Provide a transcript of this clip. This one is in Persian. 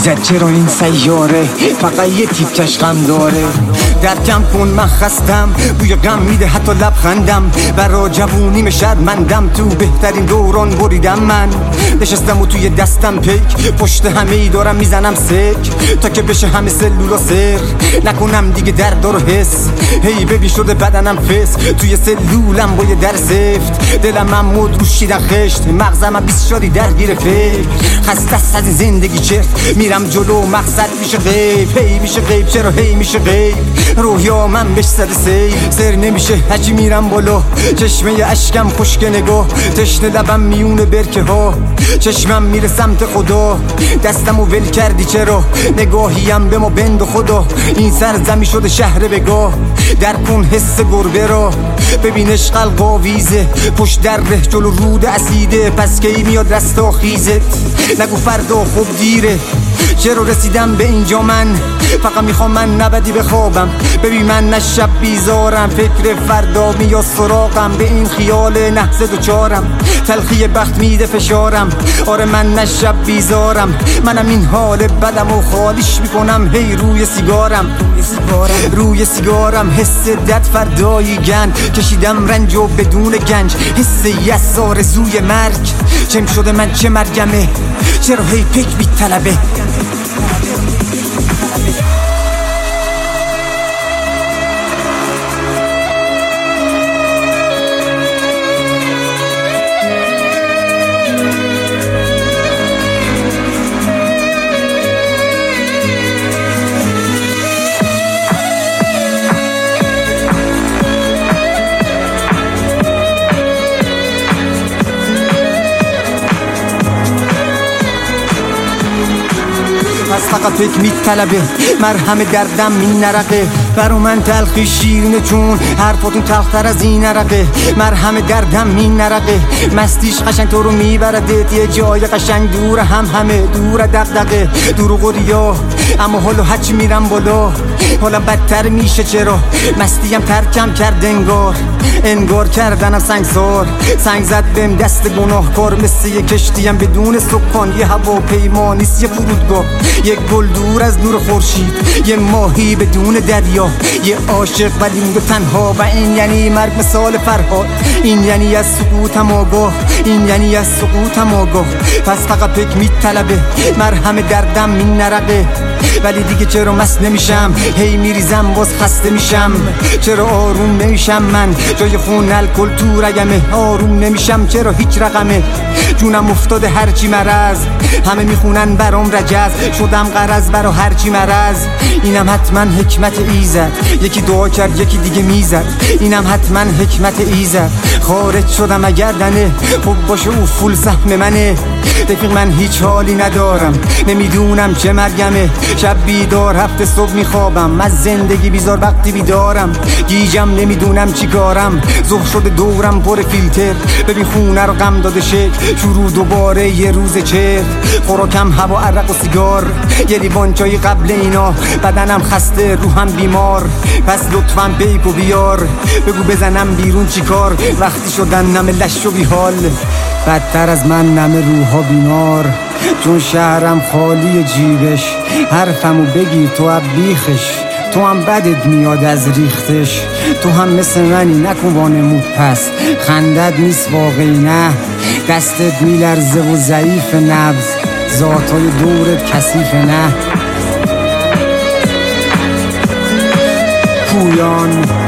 ایزد چرا این سیاره فقط یه تیکش غم داره؟ درکم کن من خستم، بوی غم میده حتی لبخندم. برا جوونیم شرمندم، تو بهترین دوران بریدم من. نشستم و توی دستم پیک، پشت همه ای دارم میزنم سک تا که بشه همه سلولا سر. نکنم دیگه درد رو حس، هی ببین شده بدنم فس. توی سلولم با یه در زفت، دلم هم مد روشیدن خشت. مغزم هم بیست شادی درگیر فکر، خسته است از این زندگی چرت. میرم جلو مقصد میشه غیب، هی میشه غیب. چرا هی میشه غیب؟ روحیا من بهش زده سیب. سر نمیشه هرچی میرم بالا، چشمه اشکم خشک نگاه. تشنه لبم میونه برکه ها، چشمم میره سمت خدا. دستمو ول کردی چرا؟ نگاهیم به ما بند خدا. این سرزمی شده شهر بگاه، در کن حس گربه را. ببین عشق القاویزه، پشت در ره جلو رود اسیده. پس کی میاد رستا خیزت؟ نگو فردا خوب دیره. چرا رسیدم به اینجا من؟ فقط میخوام من نبدی بخوابم. ببین من نه شب بیزارم، فکر فردا میاد سراغم. به این خیال نحزه دوچارم، تلخی بخت میده فشارم. آره من نه شب بیزارم، منم این حال بدم و خالیش میکنم. هی روی سیگارم حس دد فردایی گند. کشیدم رنج و بدون گنج، حس یس آرزوی مرگ. چم شده من چه مرگمه؟ چرا هی پیک بی طلبه؟ پس فقط فکر میطلبه، مرهم دردم می نرقه. برا من تلخی شیرینه چون حرفاتون تلختر از این عرقه. مرهم دردم می نرقه، مستیش قشنگ تو رو میبردت. یه جای قشنگ دور همه دور دغدغه دور و غریا. اما حالا هرچی میرم بالا حالا بدتر میشه. چرا؟ مستیم ترکم کرد انگار کردنم سنگسار. سنگ زد بهم دست گناهکار، مثل یه کشتیم بدون سکان. یه هواپیما نیست یه فرودگاه، یک گل دور از نور خورشید. یه ماهی بدون دریا، یه عاشق ولی مونده تنها. و این یعنی مرگ مثال فرهاد، این یعنی از سقوطم آگاه، این یعنی از سقوطم آگاه. پس فقط پک میطلبه، مرهم دردم می نرقه. ولی دیگه چرا مست نمیشم؟ هی میریزم باز خسته میشم. چرا آروم نمیشم من؟ جای خون الکل تو رگمه. آروم نمیشم چرا؟ هیچ رقمه. جونم افتاده هرچی مرز، همه میخونن برام رجز. شدم قرض برا هرچی مرز. اینم حتما حکمت ایزد، یکی دعا کرد یکی دیگه میزد. اینم حتما حکمت ایزد. خارج شدم اگر دنه، خب باشه او فول سهم منه. رفیق من هیچ حالی ندارم، نمیدونم چه مرگمه. شب بیدار هفته صبح میخوابم، از زندگی بیزار وقتی بیدارم. گیجم نمیدونم چی کارم، ظهر شده دورم پر فیلتر. ببین خونه رو غم داده شکل، شروع دوباره یه روز چرت. خوراکم هوا عرق و سیگار، یه لیوان چای قبل اینا. بدنم خسته روحم بیمار، پس لطفاً پیکو بیار. بگو بزنم بیرون چی کار؟ وقتی شدن نمه لش و بیحال، بدتر از من نمه روحا بیمار. چون شهرم خالی جیبش، حرفمو بگیر تو اب بیخش. تو هم بدت میاد از ریختش، تو هم مثل منی نکن وانمود. پس خندت نیست واقعی نه، دستت میلرزه و ضعیف نبض. ذاتای دورت کثیف نه. پویان